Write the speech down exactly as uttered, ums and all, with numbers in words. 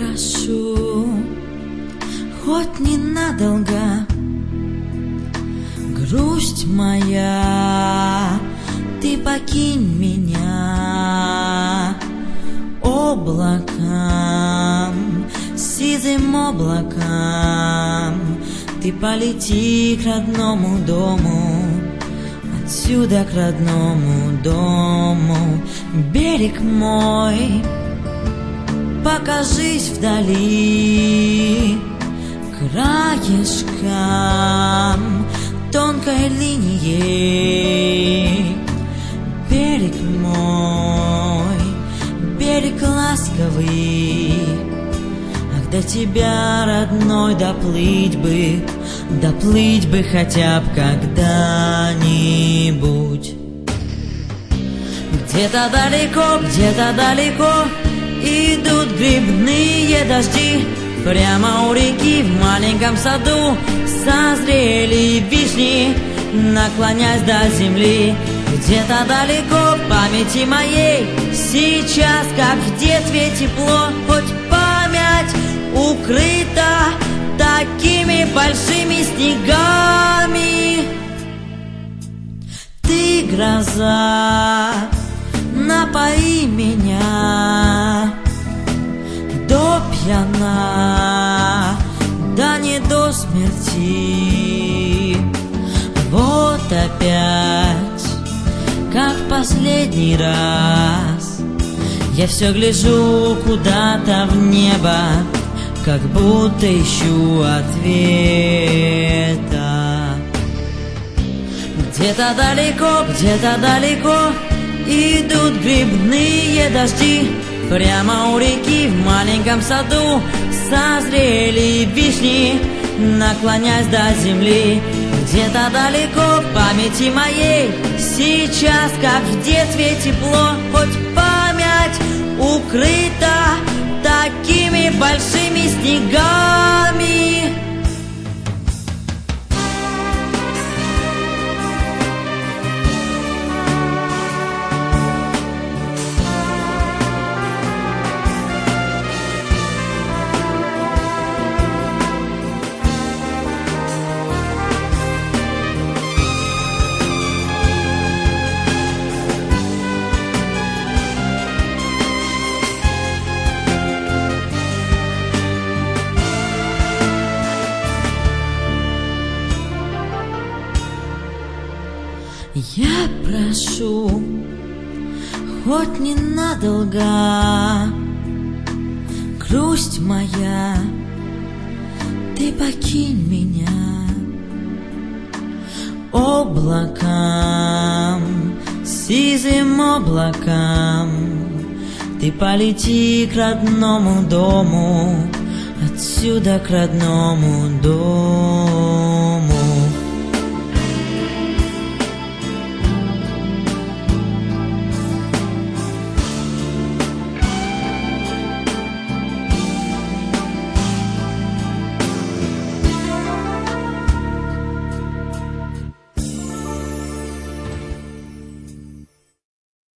прошу, хоть ненадолго, грусть моя, ты покинь меня облаком, сизым облаком, ты полети к родному дому, отсюда к родному дому. Берег мой, покажись вдали краешком тонкой линией. Берег мой, берег ласковый, ах, до тебя, родной, доплыть бы, доплыть бы хотя бы когда-нибудь. Где-то далеко, где-то далеко идут грибные дожди. Прямо у реки в маленьком саду созрели вишни, наклонясь до земли. Где-то далеко в памяти моей сейчас, как в детстве, тепло, хоть память укрыта такими большими снегами. Ты, гроза, напои меня до пьяна, да не до смерти. Вот опять, как в последний раз, я все гляжу куда-то в небо, как будто ищу ответа. Где-то далеко, где-то далеко идут грибные дожди. Прямо у реки в маленьком саду созрели вишни, наклонясь до земли. Где-то далеко в памяти моей сейчас, как в детстве, тепло, хоть память укрыта такими большими снегами. Я прошу, хоть ненадолго, грусть моя, ты покинь меня облаком, сизым облаком, ты полети к родному дому, отсюда к родному дому.